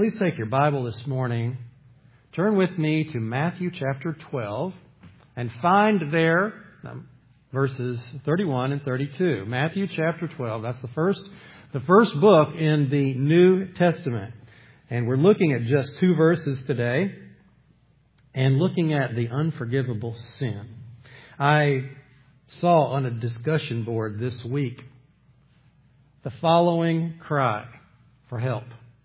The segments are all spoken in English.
Please take your Bible this morning, turn with me to Matthew chapter 12, and find there verses 31 and 32. Matthew chapter 12, that's the first book in the New Testament. And we're looking at just 2 verses today, and looking at the unforgivable sin. I saw on a discussion board this week the following cry for help.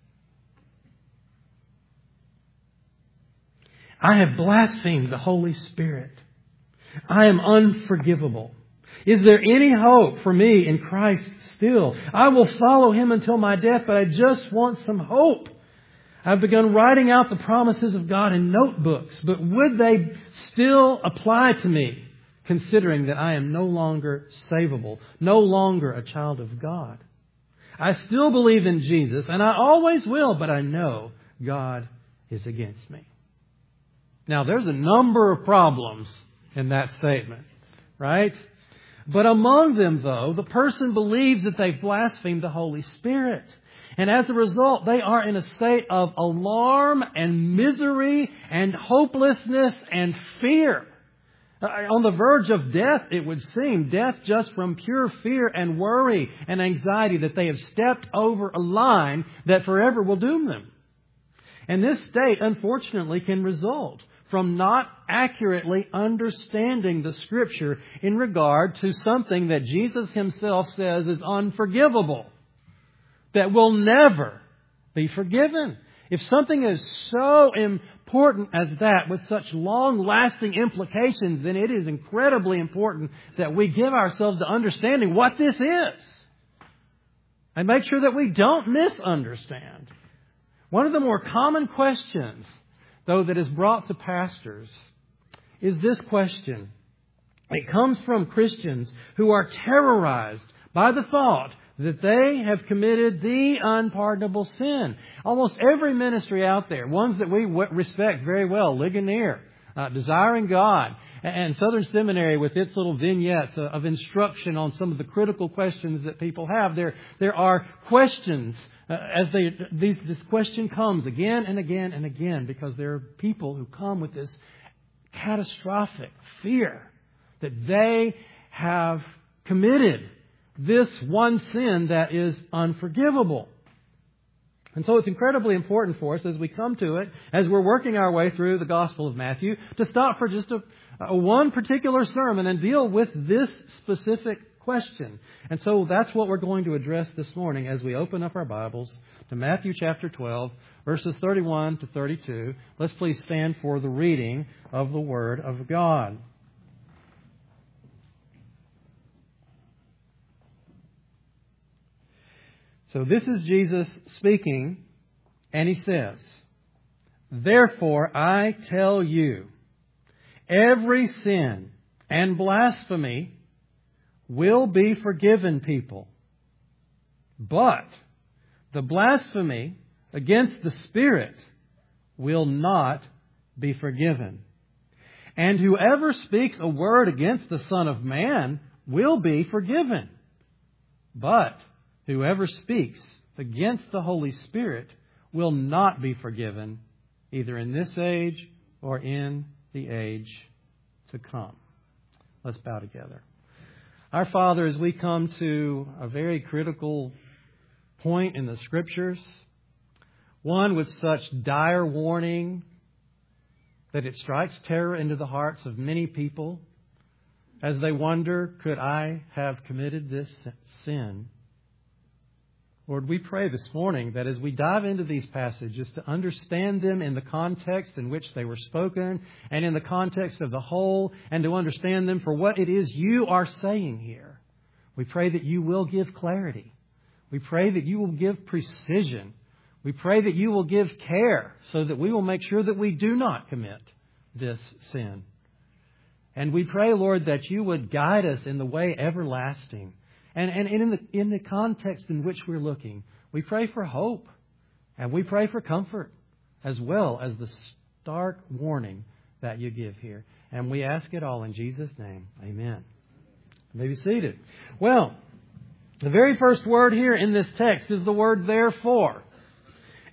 I have blasphemed the Holy Spirit. I am unforgivable. Is there any hope for me in Christ still? I will follow Him until my death, but I just want some hope. I've begun writing out the promises of God in notebooks, but would they still apply to me, considering that I am no longer savable, no longer a child of God? I still believe in Jesus, and I always will, but I know God is against me. Now, there's a number of problems in that statement, right? But among them, though, the person believes that they've blasphemed the Holy Spirit. And as a result, they are in a state of alarm and misery and hopelessness and fear. On the verge of death, it would seem. Death just from pure fear and worry and anxiety that they have stepped over a line that forever will doom them. And this state, unfortunately, can result from not accurately understanding the Scripture in regard to something that Jesus Himself says is unforgivable, that will never be forgiven. If something is so important as that, with such long-lasting implications, then it is incredibly important that we give ourselves to understanding what this is, and make sure that we don't misunderstand. One of the more common questions, though, that is brought to pastors is this question. It comes from Christians who are terrorized by the thought that they have committed the unpardonable sin. Almost every ministry out there, ones that we respect very well, Ligonier, Desiring God, and Southern Seminary with its little vignettes of instruction on some of the critical questions that people have. There are questions this question comes again and again and again, because there are people who come with this catastrophic fear that they have committed this one sin that is unforgivable. And so it's incredibly important for us as we come to it, as we're working our way through the Gospel of Matthew, to stop for just one particular sermon and deal with this specific question. And so that's what we're going to address this morning as we open up our Bibles to Matthew chapter 12, verses 31 to 32. Let's please stand for the reading of the Word of God. So this is Jesus speaking, and He says, "Therefore I tell you, every sin and blasphemy will be forgiven people. But the blasphemy against the Spirit will not be forgiven. And whoever speaks a word against the Son of Man will be forgiven. But whoever speaks against the Holy Spirit will not be forgiven, either in this age or in the age to come." Let's bow together. Our Father, as we come to a very critical point in the Scriptures, one with such dire warning that it strikes terror into the hearts of many people as they wonder, could I have committed this sin? Lord, we pray this morning that as we dive into these passages to understand them in the context in which they were spoken and in the context of the whole, and to understand them for what it is You are saying here, we pray that You will give clarity. We pray that You will give precision. We pray that You will give care so that we will make sure that we do not commit this sin. And we pray, Lord, that You would guide us in the way everlasting. And in the context in which we're looking, we pray for hope, and we pray for comfort, as well as the stark warning that You give here. And we ask it all in Jesus' name. Amen. You may be seated. Well, the very first word here in this text is the word therefore.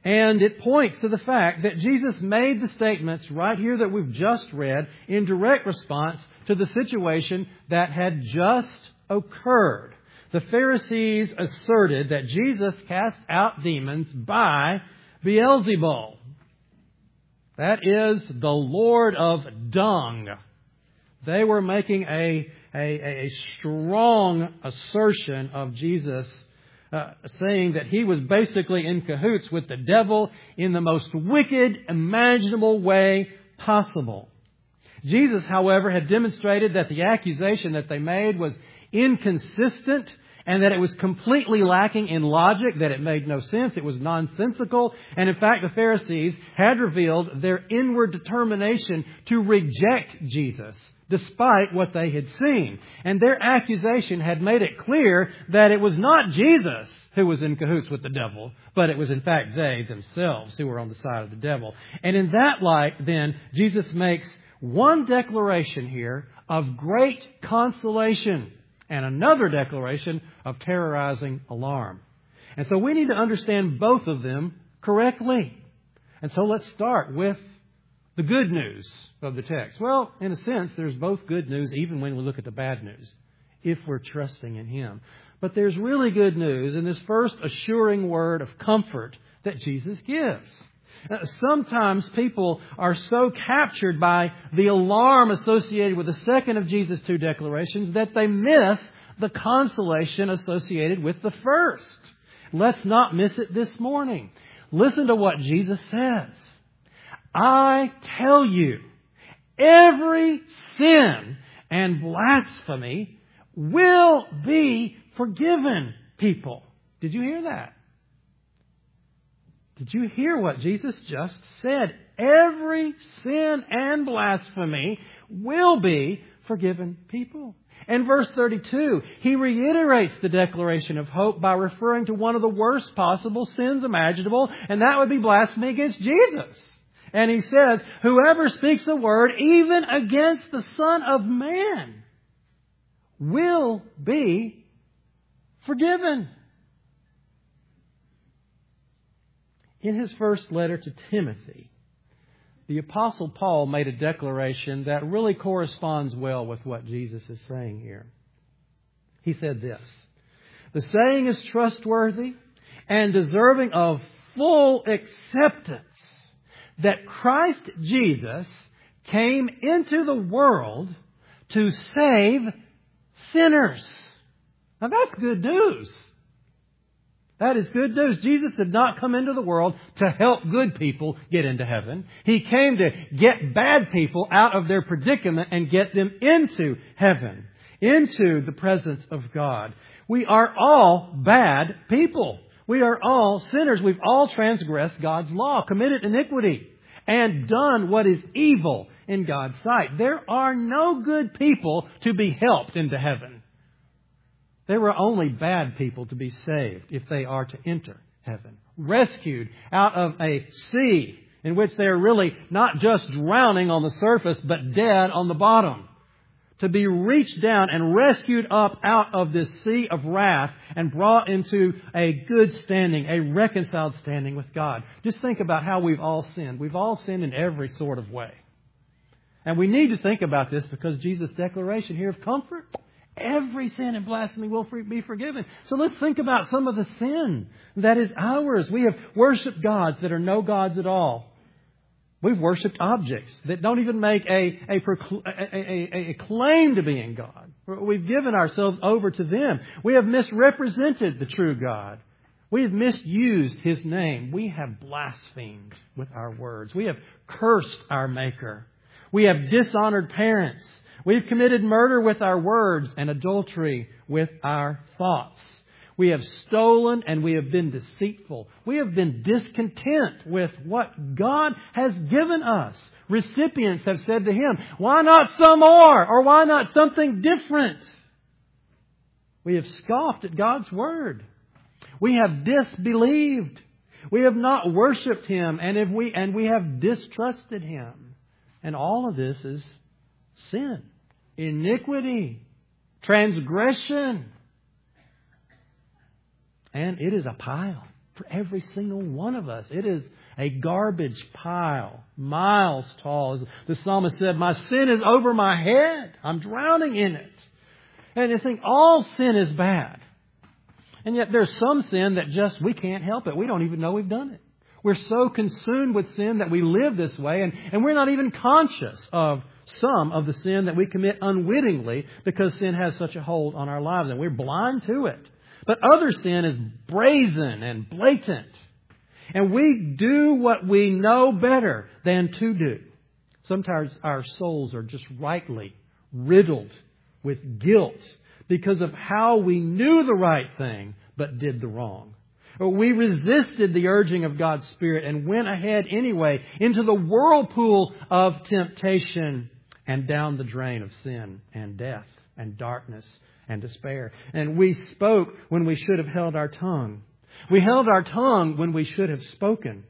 And it points to the fact that Jesus made the statements right here that we've just read in direct response to the situation that had just occurred. The Pharisees asserted that Jesus cast out demons by Beelzebul. That is the Lord of Dung. They were making a strong assertion of Jesus, saying that He was basically in cahoots with the devil in the most wicked, imaginable way possible. Jesus, however, had demonstrated that the accusation that they made was inconsistent and that it was completely lacking in logic, that it made no sense, it was nonsensical. And in fact, the Pharisees had revealed their inward determination to reject Jesus, despite what they had seen. And their accusation had made it clear that it was not Jesus who was in cahoots with the devil, but it was in fact they themselves who were on the side of the devil. And in that light, then, Jesus makes one declaration here of great consolation and another declaration of terrorizing alarm. And so we need to understand both of them correctly. And so let's start with the good news of the text. Well, in a sense, there's both good news even when we look at the bad news, if we're trusting in Him. But there's really good news in this first assuring word of comfort that Jesus gives. Sometimes people are so captured by the alarm associated with the second of Jesus' two declarations that they miss the consolation associated with the first. Let's not miss it this morning. Listen to what Jesus says. I tell you, every sin and blasphemy will be forgiven people. Did you hear that? Did you hear what Jesus just said? Every sin and blasphemy will be forgiven people. In verse 32, He reiterates the declaration of hope by referring to one of the worst possible sins imaginable, and that would be blasphemy against Jesus. And He says, whoever speaks a word even against the Son of Man will be forgiven. In his first letter to Timothy, the Apostle Paul made a declaration that really corresponds well with what Jesus is saying here. He said this, the saying is trustworthy and deserving of full acceptance that Christ Jesus came into the world to save sinners. Now that's good news. That is good news. Jesus did not come into the world to help good people get into heaven. He came to get bad people out of their predicament and get them into heaven, into the presence of God. We are all bad people. We are all sinners. We've all transgressed God's law, committed iniquity, and done what is evil in God's sight. There are no good people to be helped into heaven. There were only bad people to be saved if they are to enter heaven. Rescued out of a sea in which they are really not just drowning on the surface, but dead on the bottom. To be reached down and rescued up out of this sea of wrath and brought into a good standing, a reconciled standing with God. Just think about how we've all sinned. We've all sinned in every sort of way. And we need to think about this because Jesus' declaration here of comfort, every sin and blasphemy will be forgiven. So let's think about some of the sin that is ours. We have worshipped gods that are no gods at all. We've worshipped objects that don't even make a claim to being God. We've given ourselves over to them. We have misrepresented the true God. We have misused His name. We have blasphemed with our words. We have cursed our Maker. We have dishonored parents. We've committed murder with our words and adultery with our thoughts. We have stolen and we have been deceitful. We have been discontent with what God has given us. Recipients have said to Him, why not some more? Or why not something different? We have scoffed at God's Word. We have disbelieved. We have not worshipped Him and we have distrusted Him. And all of this is sin, iniquity, transgression. And it is a pile. for every single one of us. It is a garbage pile, miles tall. As the psalmist said, my sin is over my head. I'm drowning in it. And you think all sin is bad. And yet there's some sin that just, we can't help it. We don't even know we've done it. We're so consumed with sin that we live this way, and we're not even conscious of some of the sin that we commit unwittingly because sin has such a hold on our lives, and we're blind to it. But other sin is brazen and blatant. And we do what we know better than to do. Sometimes our souls are just rightly riddled with guilt because of how we knew the right thing but did the wrong. Or we resisted the urging of God's Spirit and went ahead anyway into the whirlpool of temptation and down the drain of sin and death and darkness and despair. And we spoke when we should have held our tongue. We held our tongue when we should have spoken.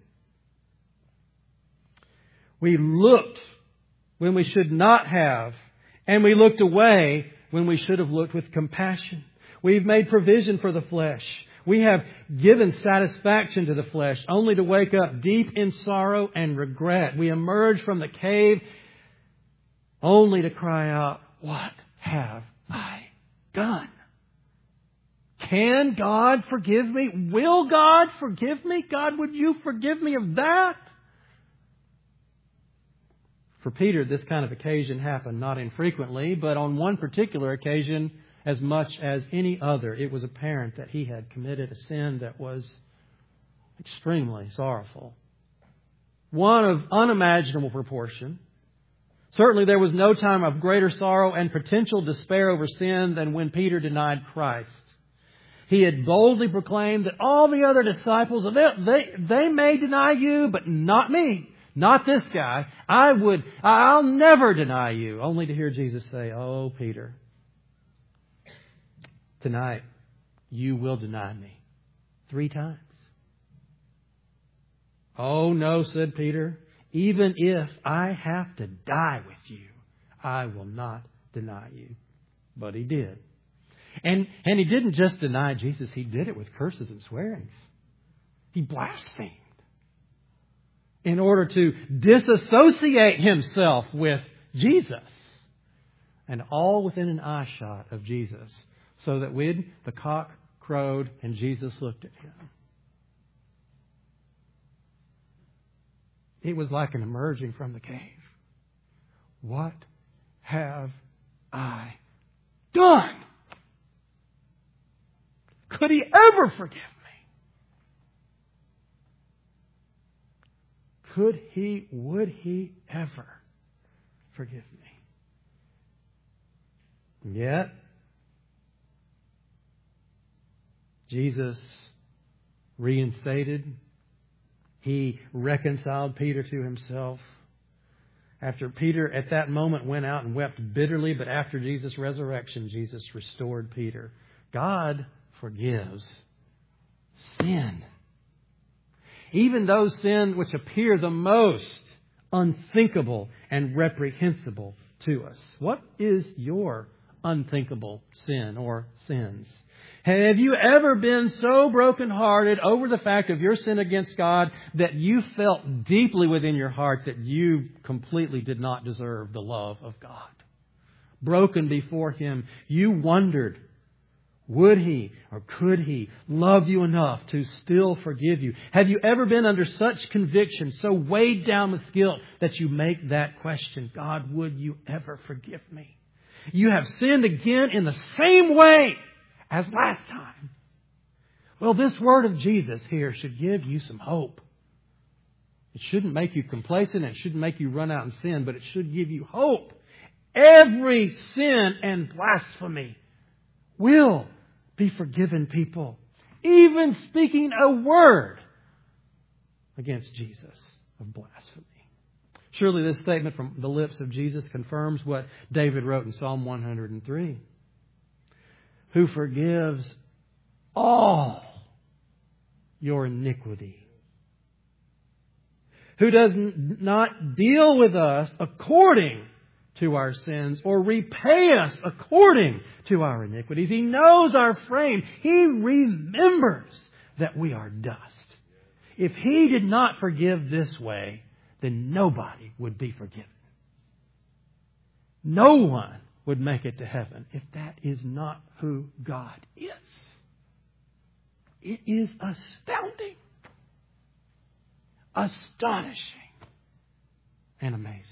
We looked when we should not have. And we looked away when we should have looked with compassion. We've made provision for the flesh. We have given satisfaction to the flesh only to wake up deep in sorrow and regret. We emerge from the cave only to cry out, what have I done? Can God forgive me? Will God forgive me? God, would you forgive me of that? For Peter, this kind of occasion happened not infrequently, but on one particular occasion, as much as any other, it was apparent that he had committed a sin that was extremely sorrowful. One of unimaginable proportion. Certainly there was no time of greater sorrow and potential despair over sin than when Peter denied Christ. He had boldly proclaimed that all the other disciples, they may deny you, but not me. Not this guy. I'll never deny you. Only to hear Jesus say, oh, Peter, tonight you will deny me 3 times. Oh, no, said Peter. Even if I have to die with you, I will not deny you. But he did. And he didn't just deny Jesus. He did it with curses and swearings. He blasphemed in order to disassociate himself with Jesus. And all within an eye shot of Jesus. So that when the cock crowed and Jesus looked at him, it was like an emerging from the cave. What have I done? Could he ever forgive me? Would he ever forgive me? And yet, Jesus reinstated. He reconciled Peter to himself. After Peter at that moment went out and wept bitterly, but after Jesus' resurrection, Jesus restored Peter. God forgives sin. Even those sins which appear the most unthinkable and reprehensible to us. What is your unthinkable sin or sins? Have you ever been so brokenhearted over the fact of your sin against God that you felt deeply within your heart that you completely did not deserve the love of God? Broken before Him, you wondered, would He or could He love you enough to still forgive you? Have you ever been under such conviction, so weighed down with guilt, that you make that question, God, would you ever forgive me? You have sinned again in the same way as last time. Well, this word of Jesus here should give you some hope. It shouldn't make you complacent. It shouldn't make you run out and sin, but it should give you hope. Every sin and blasphemy will be forgiven, people. Even speaking a word against Jesus of blasphemy. Surely this statement from the lips of Jesus confirms what David wrote in Psalm 103. Who forgives all your iniquity. Who does not deal with us according to our sins or repay us according to our iniquities. He knows our frame. He remembers that we are dust. If He did not forgive this way, then nobody would be forgiven. No one would make it to heaven if that is not who God is. It is astounding, astonishing, and amazing.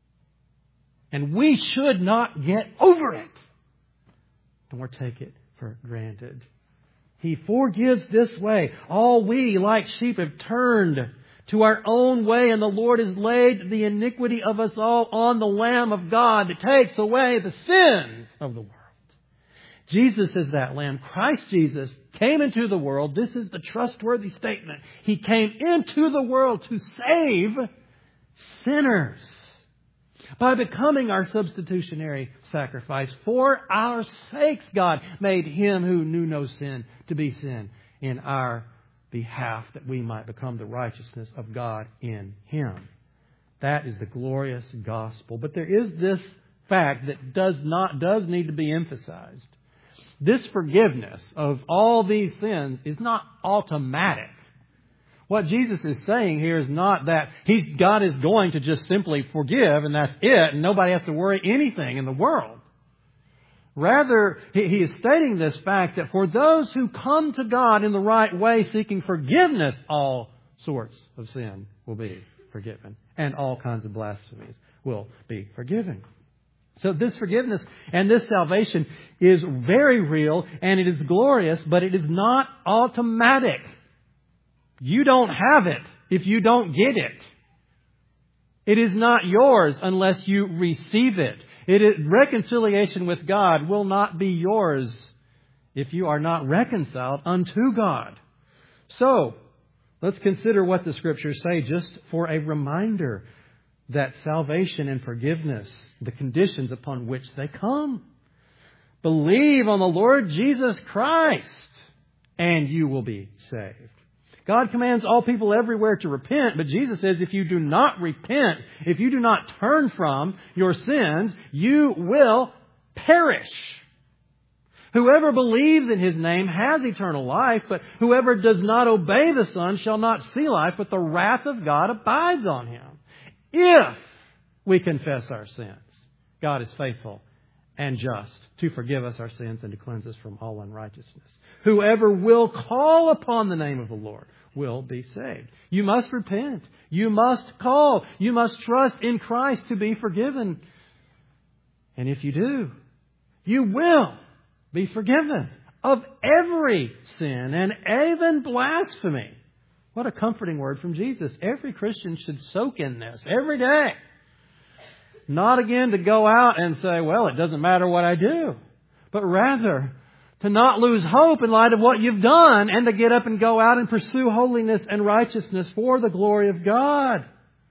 And we should not get over it, nor take it for granted. He forgives this way. All we, like sheep, have turned to our own way, and the Lord has laid the iniquity of us all on the Lamb of God that takes away the sins of the world. Jesus is that Lamb. Christ Jesus came into the world. This is the trustworthy statement. He came into the world to save sinners by becoming our substitutionary sacrifice. For our sakes, God made Him who knew no sin to be sin in our behalf, that we might become the righteousness of God in Him. That is the glorious gospel. But there is this fact that does need to be emphasized. This forgiveness of all these sins is not automatic. What Jesus is saying here is not that God is going to just simply forgive and that's it, and nobody has to worry anything in the world. Rather, He is stating this fact that for those who come to God in the right way, seeking forgiveness, all sorts of sin will be forgiven, and all kinds of blasphemies will be forgiven. So this forgiveness and this salvation is very real, and it is glorious, but it is not automatic. You don't have it if you don't get it. It is not yours unless you receive it. Reconciliation with God will not be yours if you are not reconciled unto God. So, let's consider what the Scriptures say just for a reminder that salvation and forgiveness, the conditions upon which they come. Believe on the Lord Jesus Christ, and you will be saved. God commands all people everywhere to repent, but Jesus says if you do not repent, if you do not turn from your sins, you will perish. Whoever believes in His name has eternal life, but whoever does not obey the Son shall not see life, but the wrath of God abides on him. If we confess our sins, God is faithful and just to forgive us our sins and to cleanse us from all unrighteousness. Whoever will call upon the name of the Lord will be saved. You must repent. You must call. You must trust in Christ to be forgiven. And if you do, you will be forgiven of every sin and even blasphemy. What a comforting word from Jesus. Every Christian should soak in this every day. Not again to go out and say, well, it doesn't matter what I do. But rather, to not lose hope in light of what you've done and to get up and go out and pursue holiness and righteousness for the glory of God.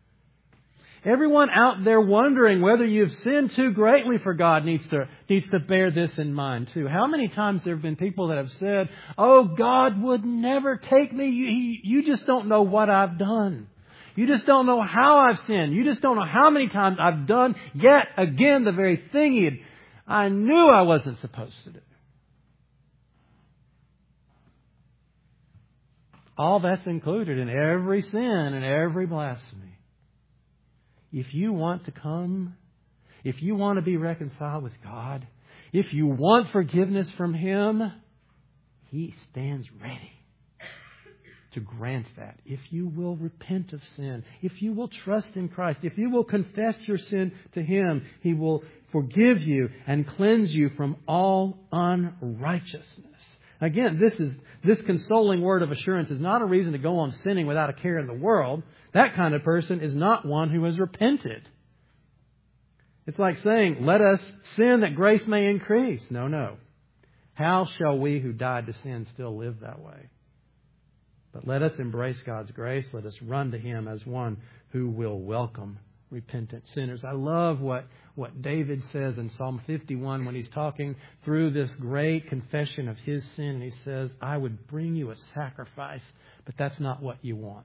Everyone out there wondering whether you've sinned too greatly for God needs to bear this in mind too. How many times there have been people that have said, oh, God would never take me. You just don't know what I've done. You just don't know how I've sinned. You just don't know how many times I've done yet again the very thing I knew I wasn't supposed to do. All that's included in every sin and every blasphemy. If you want to come, if you want to be reconciled with God, if you want forgiveness from Him, He stands ready to grant that. If you will repent of sin, if you will trust in Christ, if you will confess your sin to Him, He will forgive you and cleanse you from all unrighteousness. Again, this consoling word of assurance is not a reason to go on sinning without a care in the world. That kind of person is not one who has repented. It's like saying, let us sin that grace may increase. No. How shall we who died to sin still live that way? But let us embrace God's grace. Let us run to Him as one who will welcome repentant sinners. I love what David says in Psalm 51 when he's talking through this great confession of his sin. He says, I would bring you a sacrifice, but that's not what you want.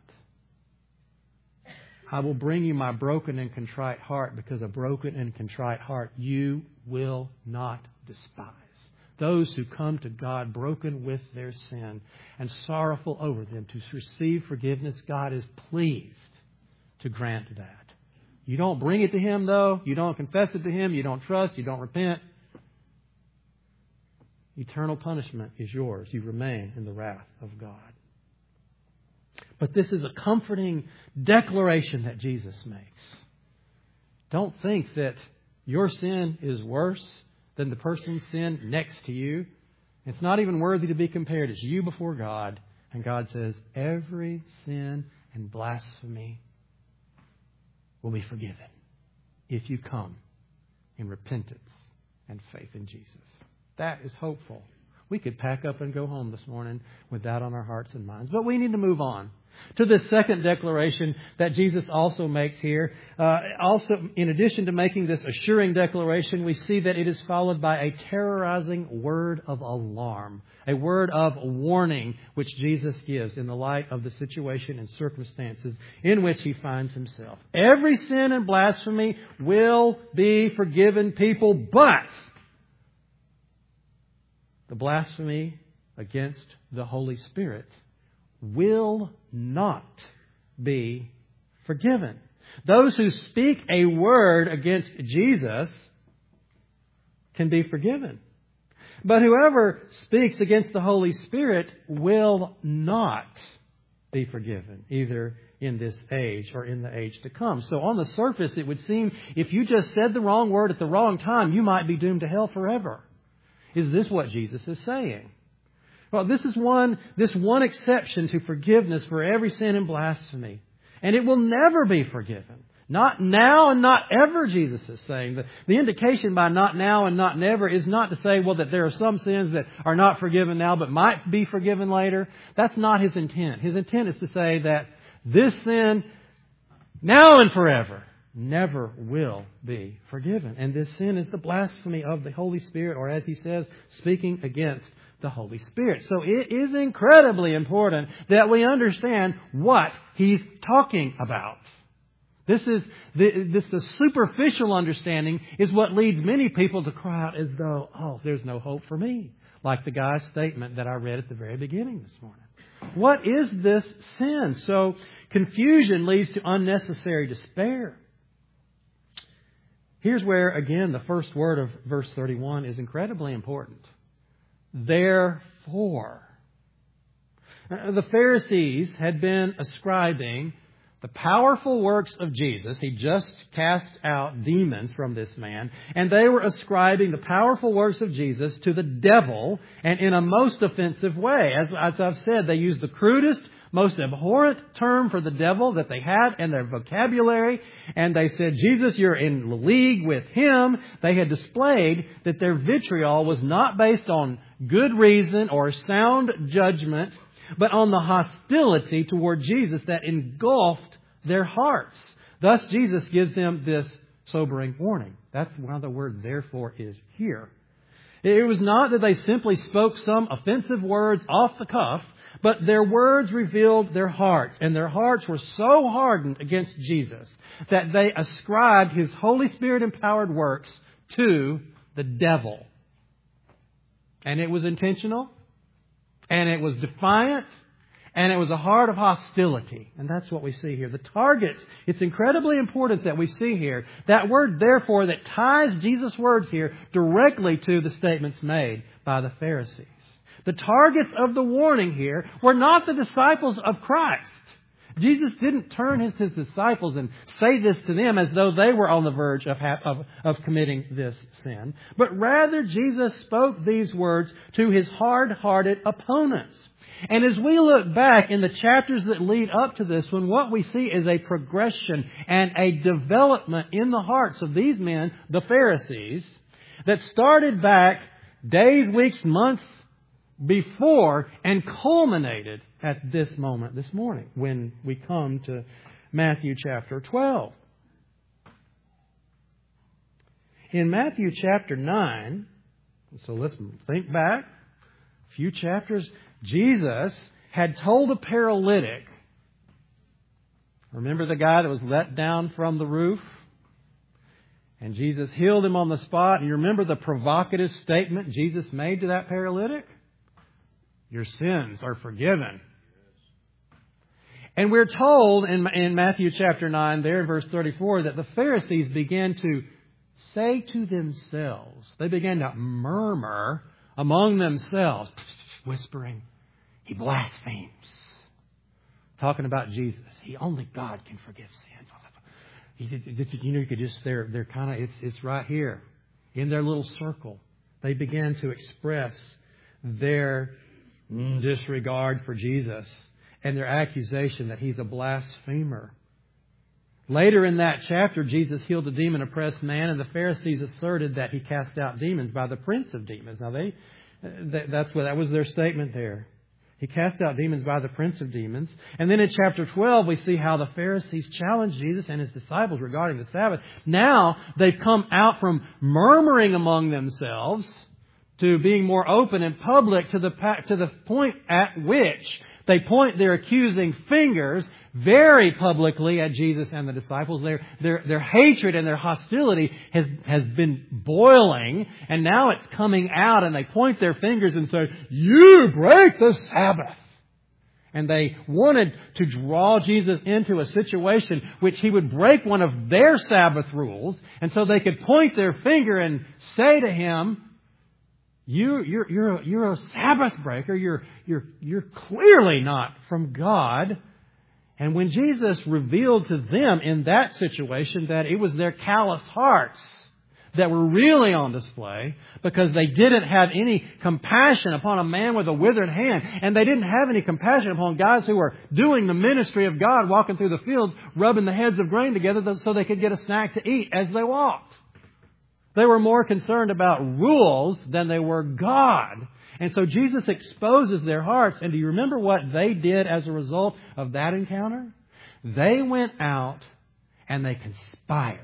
I will bring you my broken and contrite heart, because a broken and contrite heart you will not despise. those who come to God broken with their sin and sorrowful over them to receive forgiveness. God is pleased to grant that. You don't bring it to Him, though. You don't confess it to Him. You don't trust. You don't repent. Eternal punishment is yours. You remain in the wrath of God. But this is a comforting declaration that Jesus makes. Don't think that your sin is worse than the person's sin next to you. It's not even worthy to be compared. It's you before God. And God says, every sin and blasphemy will be forgiven if you come in repentance and faith in Jesus. That is hopeful. We could pack up and go home this morning with that on our hearts and minds. But we need to move on to the second declaration that Jesus also makes here. Also, in addition to making this assuring declaration, we see that it is followed by a terrorizing word of alarm, a word of warning which Jesus gives in the light of the situation and circumstances in which He finds Himself. Every sin and blasphemy will be forgiven, people, but the blasphemy against the Holy Spirit will not be forgiven. Those who speak a word against Jesus can be forgiven. But whoever speaks against the Holy Spirit will not be forgiven, either in this age or in the age to come. So on the surface, it would seem if you just said the wrong word at the wrong time, you might be doomed to hell forever. Is this what Jesus is saying? Well, this one exception to forgiveness for every sin and blasphemy. And it will never be forgiven. Not now and not ever, Jesus is saying. The indication by not now and not never is not to say, well, that there are some sins that are not forgiven now but might be forgiven later. That's not His intent. His intent is to say that this sin, now and forever, never will be forgiven. And this sin is the blasphemy of the Holy Spirit, or as He says, speaking against the Holy Spirit. So it is incredibly important that we understand what He's talking about. The superficial understanding is what leads many people to cry out as though, oh, there's no hope for me. Like the guy's statement that I read at the very beginning this morning. What is this sin? So confusion leads to unnecessary despair. Here's where, again, the first word of verse 31 is incredibly important. Therefore. The Pharisees had been ascribing the powerful works of Jesus. He just cast out demons from this man. And they were ascribing the powerful works of Jesus to the devil, and in a most offensive way. As I've said, they used the crudest, most abhorrent term for the devil that they had in their vocabulary. And they said, Jesus, you're in league with him. They had displayed that their vitriol was not based on good reason or sound judgment, but on the hostility toward Jesus that engulfed their hearts. Thus, Jesus gives them this sobering warning. That's why the word therefore is here. It was not that they simply spoke some offensive words off the cuff, but their words revealed their hearts. And their hearts were so hardened against Jesus that they ascribed His Holy Spirit-empowered works to the devil. And it was intentional. And it was defiant. And it was a heart of hostility. And that's what we see here. The targets, it's incredibly important that we see here that word therefore that ties Jesus' words here directly to the statements made by the Pharisees. The targets of the warning here were not the disciples of Christ. Jesus didn't turn His disciples and say this to them as though they were on the verge of committing this sin. But rather, Jesus spoke these words to His hard-hearted opponents. And as we look back in the chapters that lead up to this one, what we see is a progression and a development in the hearts of these men, the Pharisees, that started back days, weeks, months before and culminated at this moment this morning when we come to Matthew chapter 12. In Matthew chapter 9, so let's think back a few chapters, Jesus had told a paralytic, remember the guy that was let down from the roof? And Jesus healed him on the spot. And you remember the provocative statement Jesus made to that paralytic? Your sins are forgiven. And we're told in Matthew chapter 9, there in verse 34, that the Pharisees began to say to themselves, they began to murmur among themselves, whispering, he blasphemes. Talking about Jesus. Only God can forgive sin. You know, you could just, they're kind of, it's right here in their little circle. They began to express their disregard for Jesus and their accusation that He's a blasphemer. Later in that chapter, Jesus healed a demon-oppressed man, and the Pharisees asserted that He cast out demons by the prince of demons. Now that was their statement there. He cast out demons by the prince of demons. And then in chapter 12, we see how the Pharisees challenged Jesus and His disciples regarding the Sabbath. Now they've come out from murmuring among themselves to being more open and public to the point at which they point their accusing fingers very publicly at Jesus and the disciples. Their hatred and their hostility has been boiling, and now it's coming out, and they point their fingers and say, you break the Sabbath. And they wanted to draw Jesus into a situation which He would break one of their Sabbath rules, and so they could point their finger and say to Him, You're a Sabbath breaker. You're clearly not from God. And when Jesus revealed to them in that situation that it was their callous hearts that were really on display because they didn't have any compassion upon a man with a withered hand, and they didn't have any compassion upon guys who were doing the ministry of God, walking through the fields, rubbing the heads of grain together so they could get a snack to eat as they walked. They were more concerned about rules than they were God. And so Jesus exposes their hearts. And do you remember what they did as a result of that encounter? They went out and they conspired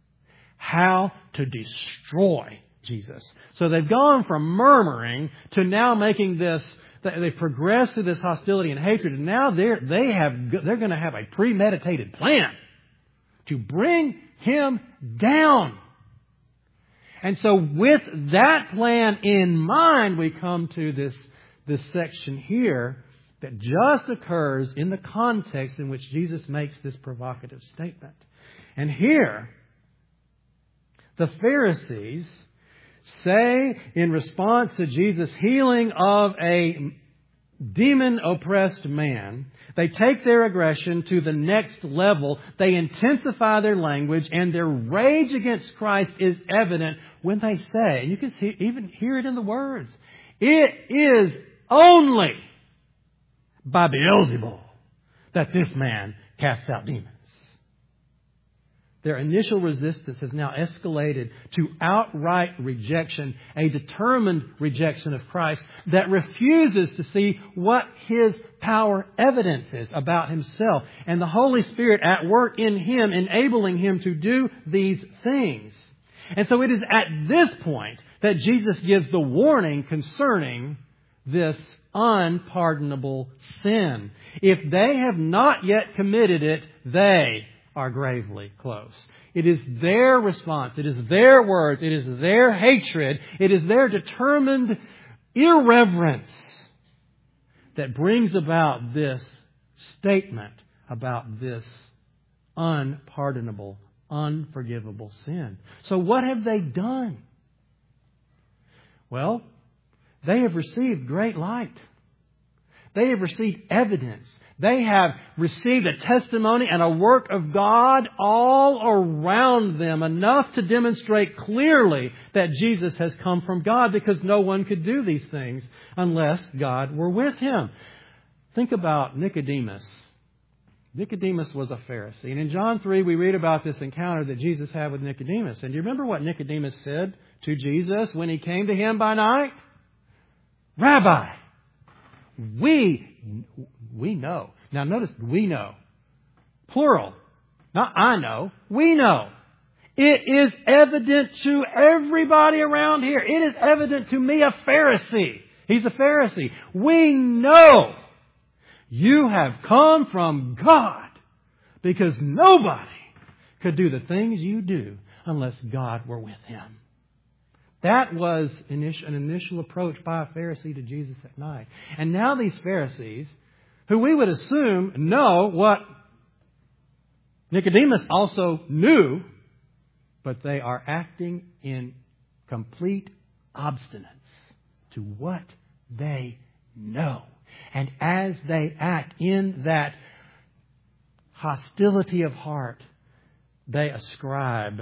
how to destroy Jesus. So they've gone from murmuring to now making this, they progressed through this hostility and hatred. And now they're going to have a premeditated plan to bring Him down. And so with that plan in mind, we come to this section here that just occurs in the context in which Jesus makes this provocative statement. And here, the Pharisees say in response to Jesus' healing of a demon-oppressed man, they take their aggression to the next level. They intensify their language, and their rage against Christ is evident when they say, and you can even hear it in the words, it is only by Beelzebul that this man casts out demons. Their initial resistance has now escalated to outright rejection, a determined rejection of Christ that refuses to see what His power evidences about Himself and the Holy Spirit at work in Him, enabling Him to do these things. And so it is at this point that Jesus gives the warning concerning this unpardonable sin. If they have not yet committed it, they are gravely close. It is their response. It is their words. It is their hatred. It is their determined irreverence that brings about this statement about this unpardonable, unforgivable sin. So what have they done? Well, they have received great light. They have received evidence. They have received a testimony and a work of God all around them, enough to demonstrate clearly that Jesus has come from God, because no one could do these things unless God were with him. Think about Nicodemus. Nicodemus was a Pharisee. And in John 3, we read about this encounter that Jesus had with Nicodemus. And do you remember what Nicodemus said to Jesus when He came to him by night? Rabbi, we know. Now notice, we know. Plural. Not I know. We know. It is evident to everybody around here. It is evident to me, a Pharisee. He's a Pharisee. We know you have come from God, because nobody could do the things you do unless God were with him. That was an initial approach by a Pharisee to Jesus at night. And now these Pharisees, who we would assume know what Nicodemus also knew, but they are acting in complete obstinance to what they know. And as they act in that hostility of heart, they ascribe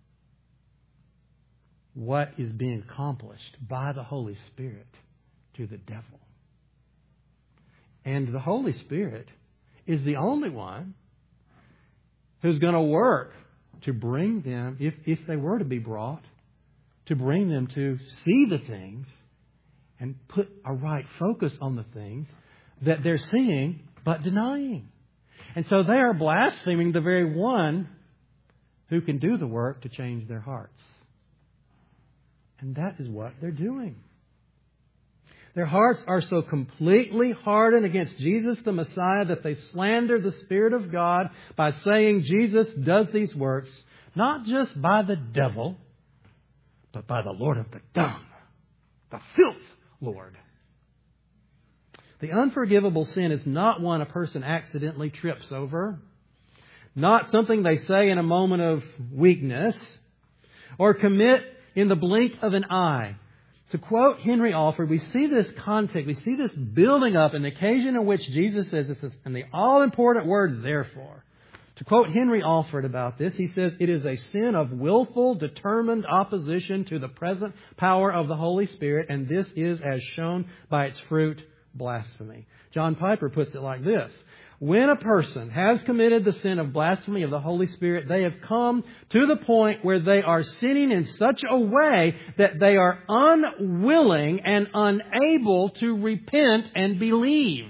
what is being accomplished by the Holy Spirit to the devil. And the Holy Spirit is the only one who's going to work to bring them, if they were to be brought, to bring them to see the things and put a right focus on the things that they're seeing but denying. And so they are blaspheming the very one who can do the work to change their hearts. And that is what they're doing. Their hearts are so completely hardened against Jesus the Messiah that they slander the Spirit of God by saying Jesus does these works not just by the devil, but by the Lord of the dung, the filth Lord. The unforgivable sin is not one a person accidentally trips over, not something they say in a moment of weakness, or commit in the blink of an eye. To quote Henry Alford, we see this context, we see this building up in the occasion in which Jesus says this is, and the all-important word, therefore. To quote Henry Alford about this, he says, it is a sin of willful, determined opposition to the present power of the Holy Spirit, and this is, as shown by its fruit, blasphemy. John Piper puts it like this. When a person has committed the sin of blasphemy of the Holy Spirit, they have come to the point where they are sinning in such a way that they are unwilling and unable to repent and believe.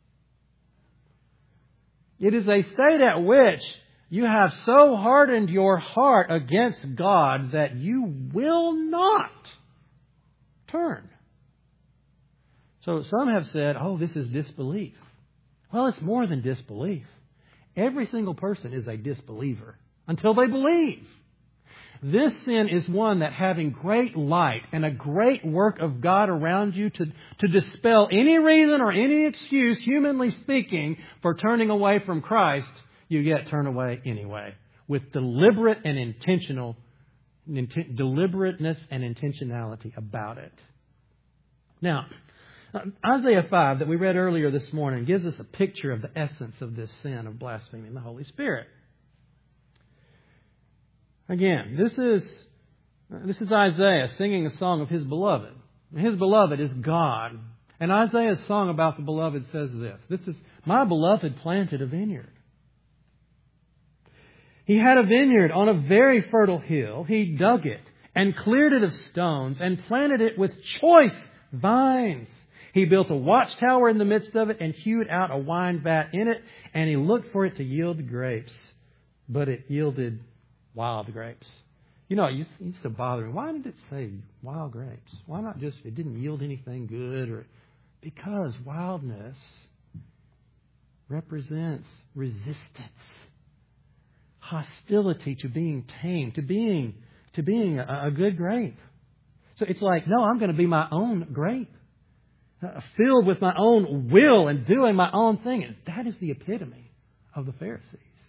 It is a state at which you have so hardened your heart against God that you will not turn. So some have said, oh, this is disbelief. Well, it's more than disbelief. Every single person is a disbeliever until they believe. This sin is one that, having great light and a great work of God around you to dispel any reason or any excuse, humanly speaking, for turning away from Christ, you yet turn away anyway, with deliberateness and intentionality about it. Now, Isaiah 5 that we read earlier this morning gives us a picture of the essence of this sin of blaspheming the Holy Spirit. Again, this is Isaiah singing a song of his beloved. His beloved is God. And Isaiah's song about the beloved says this is, my beloved planted a vineyard. He had a vineyard on a very fertile hill. He dug it and cleared it of stones and planted it with choice vines. He built a watchtower in the midst of it and hewed out a wine vat in it, and he looked for it to yield grapes, but it yielded wild grapes. You know, it used to bother me. Why did it say wild grapes? Why not just, it didn't yield anything good? Because wildness represents resistance, hostility to being tamed, to being a good grape. So it's like, no, I'm going to be my own grape. Filled with my own will and doing my own thing. And that is the epitome of the Pharisees.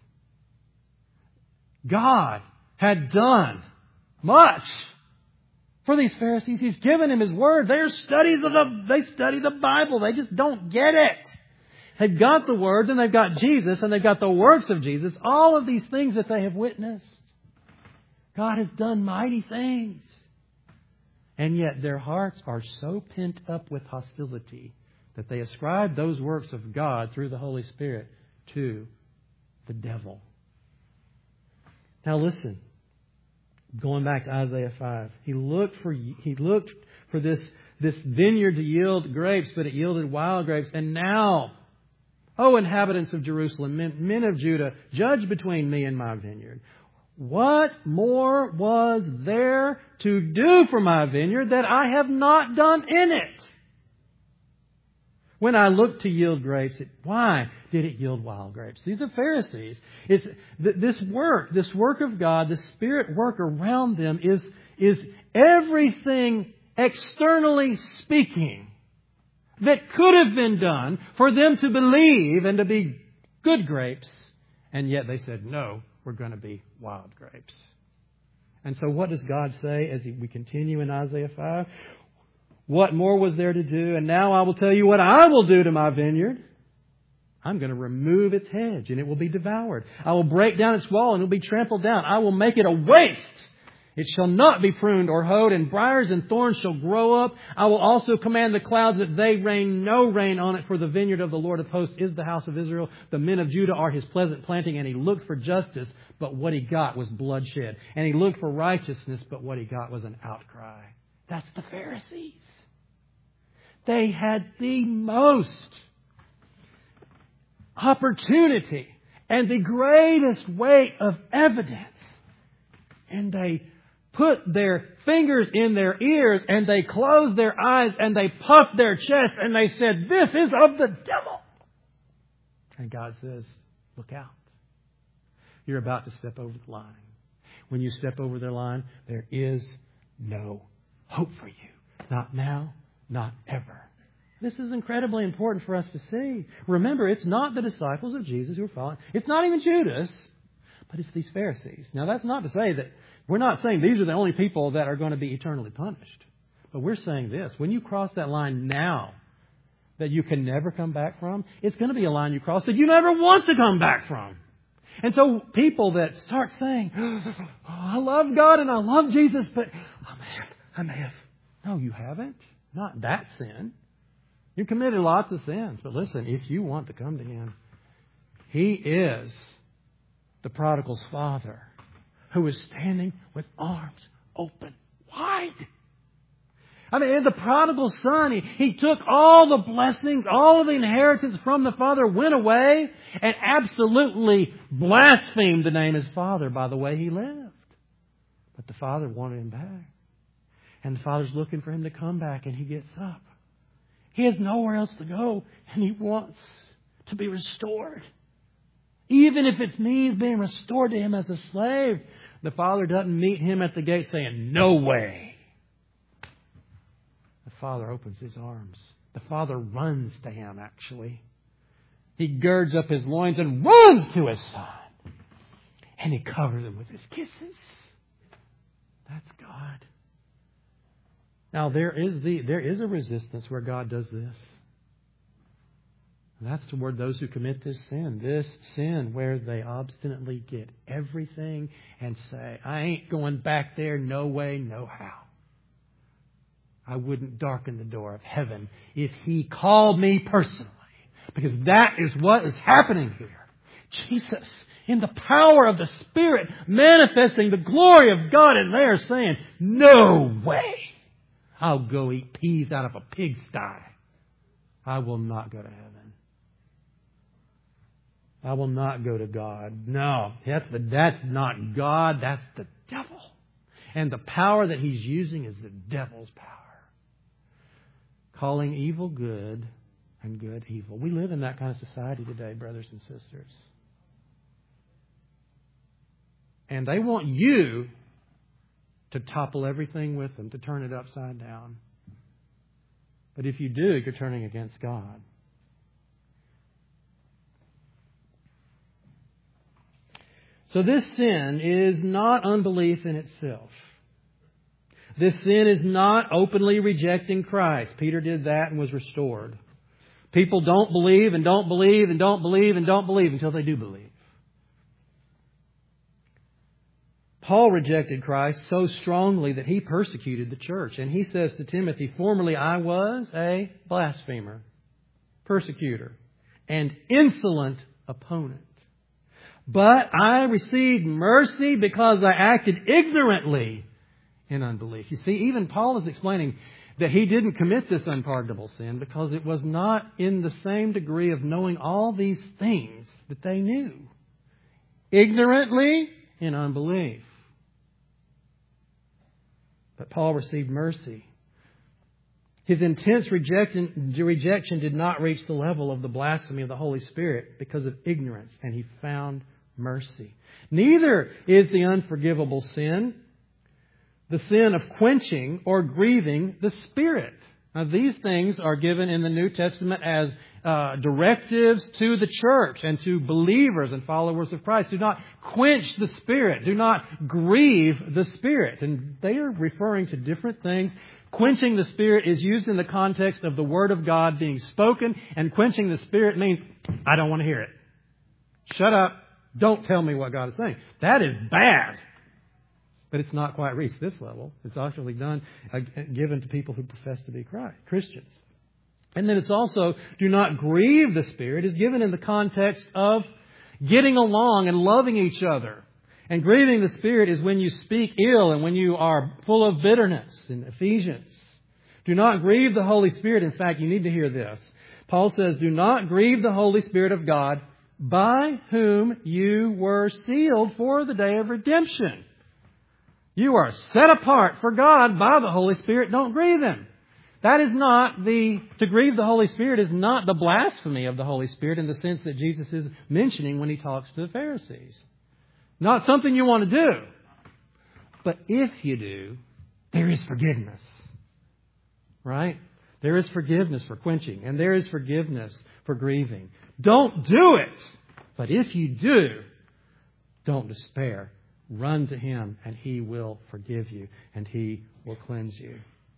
God had done much for these Pharisees. He's given them His Word. They study the Bible. They just don't get it. They've got the Word, then they've got Jesus, and they've got the works of Jesus. All of these things that they have witnessed. God has done mighty things. And yet their hearts are so pent up with hostility that they ascribe those works of God through the Holy Spirit to the devil. Now listen, going back to Isaiah 5, he looked for this vineyard to yield grapes, but it yielded wild grapes. And now, O inhabitants of Jerusalem, men of Judah, judge between me and my vineyard. What more was there to do for my vineyard that I have not done in it? When I look to yield grapes, why? did it yield wild grapes? See, the Pharisees, this work of God, the Spirit work around them is everything externally speaking that could have been done for them to believe and to be good grapes. And yet they said, no, we're going to be wild grapes. And so what does God say as we continue in Isaiah 5? What more was there to do? And now I will tell you what I will do to my vineyard. I'm going to remove its hedge and it will be devoured. I will break down its wall and it will be trampled down. I will make it a waste. It shall not be pruned or hoed, and briars and thorns shall grow up. I will also command the clouds that they rain no rain on it, for the vineyard of the Lord of hosts is the house of Israel. The men of Judah are His pleasant planting, and He looked for justice, but what He got was bloodshed. And He looked for righteousness, but what He got was an outcry. That's the Pharisees. They had the most opportunity and the greatest weight of evidence. And they put their fingers in their ears and they closed their eyes and they puffed their chest and they said, this is of the devil. And God says, look out. You're about to step over the line. When you step over the line, there is no hope for you. Not now, not ever. This is incredibly important for us to see. Remember, it's not the disciples of Jesus who are following. It's not even Judas, but it's these Pharisees. Now, that's not to say that we're not saying these are the only people that are going to be eternally punished. But we're saying this. When you cross that line now that you can never come back from, it's going to be a line you cross that you never want to come back from. And so people that start saying, oh, I love God and I love Jesus, but I may have. No, you haven't. Not that sin. You committed lots of sins. But listen, if you want to come to Him, He is the prodigal's father who is standing with arms open wide. I mean, the prodigal son, he took all the blessings, all of the inheritance from the father, went away, and absolutely blasphemed the name of his father by the way he lived. But the father wanted him back. And the father's looking for him to come back, and he gets up. He has nowhere else to go, and he wants to be restored. Even if it means being restored to him as a slave, the father doesn't meet him at the gate saying, no way. The father opens his arms. The father runs to him, actually. He girds up his loins and runs to his son. And he covers him with his kisses. That's God. Now, there is a resistance where God does this. And that's toward those who commit this sin where they obstinately get everything and say, I ain't going back there, no way, no how. I wouldn't darken the door of heaven if He called me personally. Because that is what is happening here. Jesus, in the power of the Spirit, manifesting the glory of God, and they are saying, no way. I'll go eat peas out of a pigsty. I will not go to heaven. I will not go to God. No, that's not God. That's the devil. And the power that he's using is the devil's power. Calling evil good and good evil. We live in that kind of society today, brothers and sisters. And they want you to topple everything with them, to turn it upside down. But if you do, you're turning against God. So this sin is not unbelief in itself. This sin is not openly rejecting Christ. Peter did that and was restored. People don't believe and don't believe and don't believe and don't believe until they do believe. Paul rejected Christ so strongly that he persecuted the church. And he says to Timothy, formerly I was a blasphemer, persecutor, and insolent opponent. But I received mercy because I acted ignorantly in unbelief. You see, even Paul is explaining that he didn't commit this unpardonable sin because it was not in the same degree of knowing all these things that they knew. Ignorantly in unbelief. But Paul received mercy His intense rejection did not reach the level of the blasphemy of the Holy Spirit because of ignorance, and he found mercy. Neither is the unforgivable sin the sin of quenching or grieving the Spirit. Now, these things are given in the New Testament as directives to the church and to believers and followers of Christ. Do not quench the Spirit. Do not grieve the Spirit. And they are referring to different things. Quenching the Spirit is used in the context of the Word of God being spoken, and quenching the Spirit means, I don't want to hear it. Shut up. Don't tell me what God is saying. That is bad. But it's not quite reached this level. It's actually done, given to people who profess to be Christians. And then it's also, do not grieve the Spirit, is given in the context of getting along and loving each other. And grieving the Spirit is when you speak ill and when you are full of bitterness in Ephesians. Do not grieve the Holy Spirit. In fact, you need to hear this. Paul says, do not grieve the Holy Spirit of God, by whom you were sealed for the day of redemption. You are set apart for God by the Holy Spirit. Don't grieve Him. That is not to grieve the Holy Spirit is not the blasphemy of the Holy Spirit in the sense that Jesus is mentioning when He talks to the Pharisees. Not something you want to do. But if you do, there is forgiveness. Right? There is forgiveness for quenching, and there is forgiveness for grieving. Don't do it. But if you do, don't despair. Run to Him, and He will forgive you, and He will cleanse you.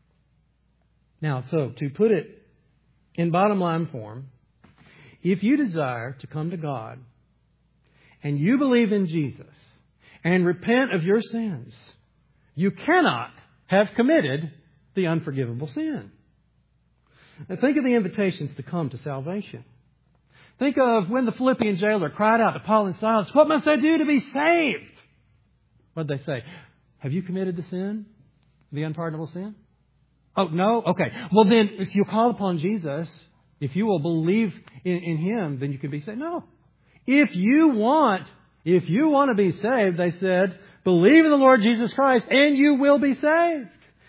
Now, so to put it in bottom line form, if you desire to come to God and you believe in Jesus and repent of your sins, you cannot have committed the unforgivable sin. Now, think of the invitations to come to salvation. Think of when the Philippian jailer cried out to Paul and Silas, "What must I do to be saved?" What did they say? Have you committed the sin? The unpardonable sin? Oh, no? Okay. Well, then, if you call upon Jesus, if you will believe in Him, then you can be saved. No. If you want to be saved, they said, believe in the Lord Jesus Christ and you will be saved.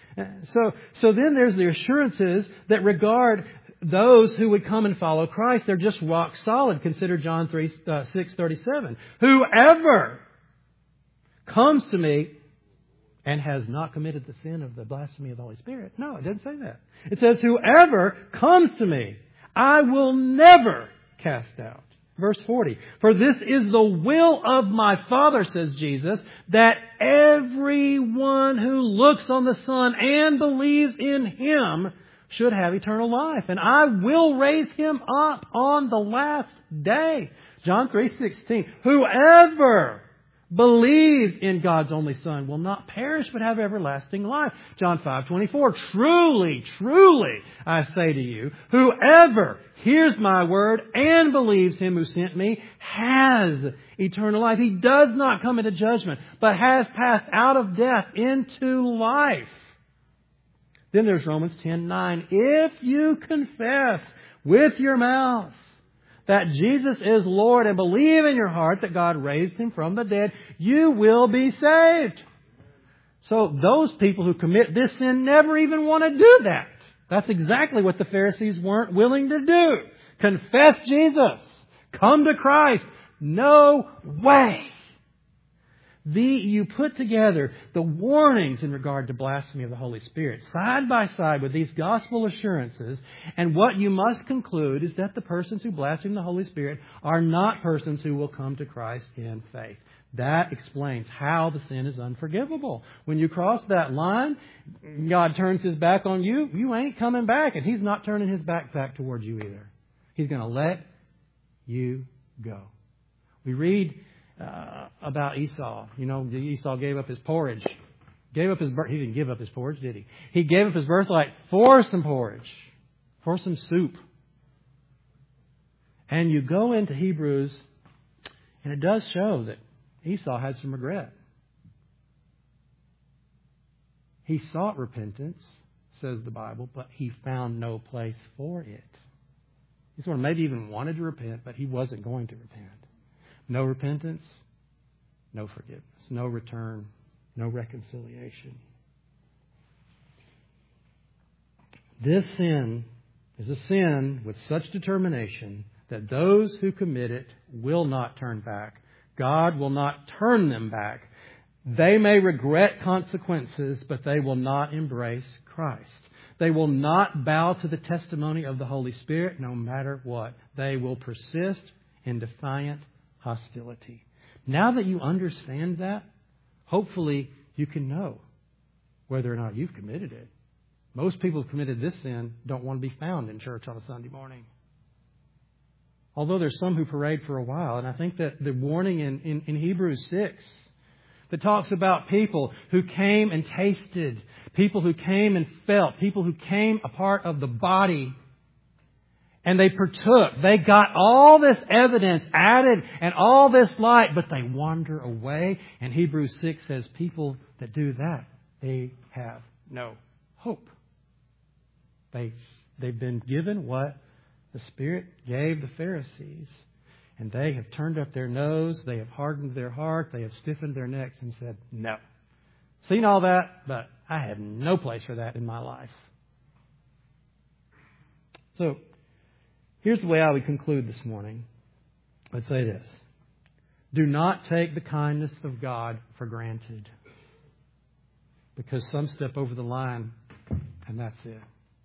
So then there's the assurances that regard those who would come and follow Christ. They're just rock solid. Consider John 6:37. Whoever comes to me and has not committed the sin of the blasphemy of the Holy Spirit. No, it doesn't say that. It says, whoever comes to me, I will never cast out. Verse 40. For this is the will of my Father, says Jesus, that everyone who looks on the Son and believes in Him should have eternal life. And I will raise him up on the last day. John 3:16. Whoever believes in God's only Son will not perish but have everlasting life. John 5:24. Truly, truly, I say to you, whoever hears my word and believes Him who sent me has eternal life. He does not come into judgment, but has passed out of death into life. Then there's Romans 10:9. If you confess with your mouth that Jesus is Lord and believe in your heart that God raised Him from the dead, you will be saved. So those people who commit this sin never even want to do that. That's exactly what the Pharisees weren't willing to do. Confess Jesus. Come to Christ. No way. You put together the warnings in regard to blasphemy of the Holy Spirit side by side with these gospel assurances, and what you must conclude is that the persons who blaspheme the Holy Spirit are not persons who will come to Christ in faith. That explains how the sin is unforgivable. When you cross that line, God turns His back on you, you ain't coming back, and He's not turning His back towards you either. He's going to let you go. We read about Esau. You know, Esau gave up his porridge. He didn't give up his porridge, did he? He gave up his birthright for some porridge, for some soup. And you go into Hebrews, and it does show that Esau had some regret. He sought repentance, says the Bible, but he found no place for it. He sort of maybe even wanted to repent, but he wasn't going to repent. No repentance, no forgiveness, no return, no reconciliation. This sin is a sin with such determination that those who commit it will not turn back. God will not turn them back. They may regret consequences, but they will not embrace Christ. They will not bow to the testimony of the Holy Spirit no matter what. They will persist in defiant hostility. Now that you understand that, hopefully you can know whether or not you've committed it. Most people who committed this sin don't want to be found in church on a Sunday morning. Although there's some who parade for a while. And I think that the warning in Hebrews 6 that talks about people who came and tasted, people who came and felt, people who came a part of the body, and they partook. They got all this evidence added and all this light, but they wander away. And Hebrews 6 says people that do that, they have no hope. They've been given what the Spirit gave the Pharisees. And they have turned up their nose. They have hardened their heart. They have stiffened their necks and said, no. Seen all that, but I have no place for that in my life. So, here's the way I would conclude this morning. Let's say this. Do not take the kindness of God for granted. Because some step over the line, and that's it.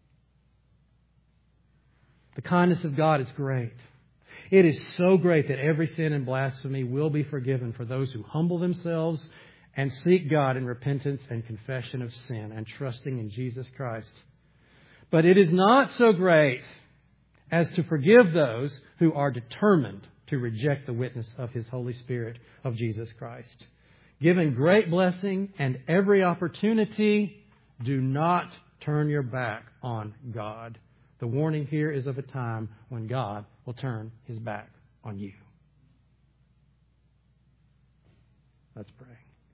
The kindness of God is great. It is so great that every sin and blasphemy will be forgiven for those who humble themselves and seek God in repentance and confession of sin and trusting in Jesus Christ. But it is not so great as to forgive those who are determined to reject the witness of His Holy Spirit of Jesus Christ. Given great blessing and every opportunity, do not turn your back on God. The warning here is of a time when God will turn His back on you. Let's pray.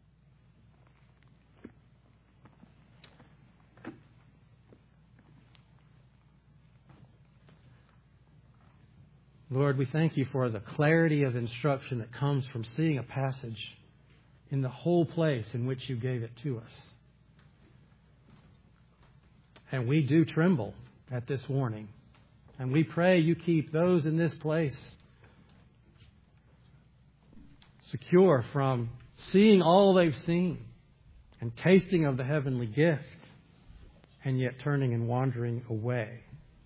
Lord, we thank You for the clarity of instruction that comes from seeing a passage in the whole place in which You gave it to us. And we do tremble at this warning. And we pray You keep those in this place secure from seeing all they've seen and tasting of the heavenly gift and yet turning and wandering away.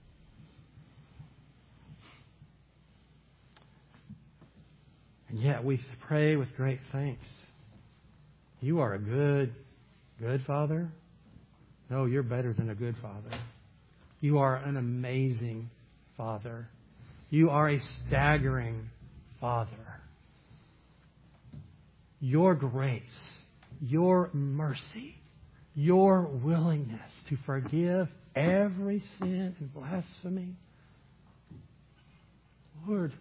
And yet we pray with great thanks. You are a good Father. No, You're better than a good Father. You are an amazing Father. You are a staggering Father. Your grace, Your mercy, Your willingness to forgive every sin and blasphemy. Lord,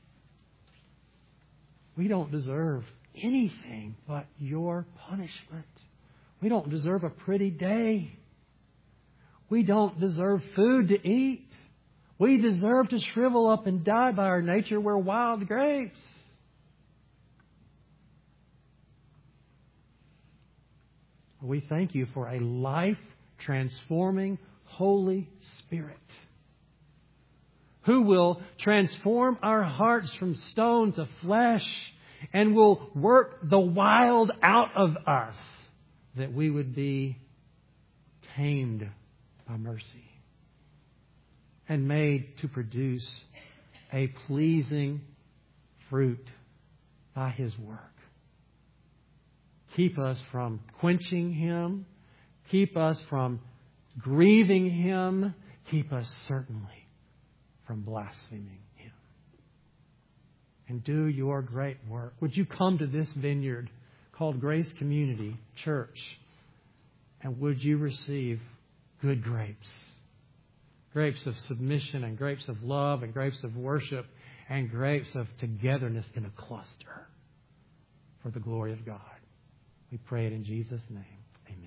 we don't deserve anything but Your punishment. We don't deserve a pretty day. We don't deserve food to eat. We deserve to shrivel up and die by our nature. We're wild grapes. We thank You for a life-transforming Holy Spirit who will transform our hearts from stone to flesh and will work the wild out of us that we would be tamed by mercy and made to produce a pleasing fruit by His work. Keep us from quenching Him. Keep us from grieving Him. Keep us certainly from blaspheming Him. And do Your great work. Would You come to this vineyard called Grace Community Church, and would You receive good grapes. Grapes of submission and grapes of love and grapes of worship and grapes of togetherness in a cluster for the glory of God. We pray it in Jesus' name.